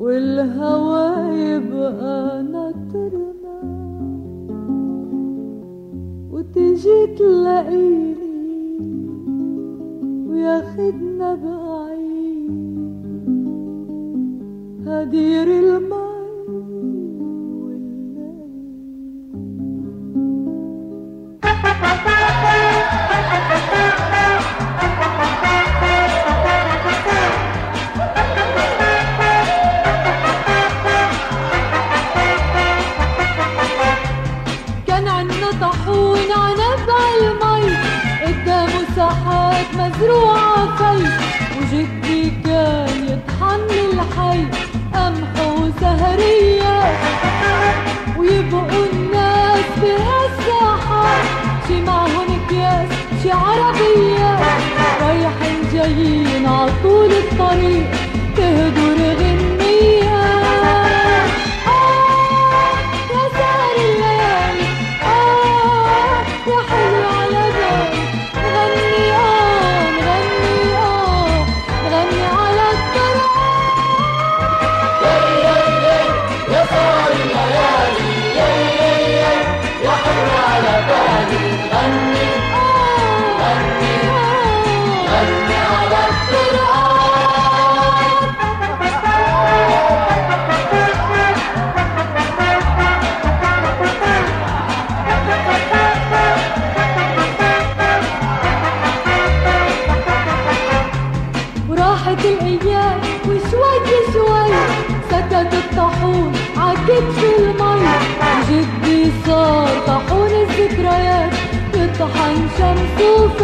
والهوى يبقى ناطرنا، وتيجي تلاقيني وياخدنا بعيد هدير المي طحون عنب عالمي قدامه ساحات مزروعة في، وجدي كان يطحن الحي قمح وسهرية، ويبقوا الناس بهالساحات شي معهن اكياس شي عربية، رايحين جايين عطول الطريق تهدر غنية. الايام وشوي شوي سكت الطاحون عكت في المي، جدي صار طاحون الذكريات يطحن شمس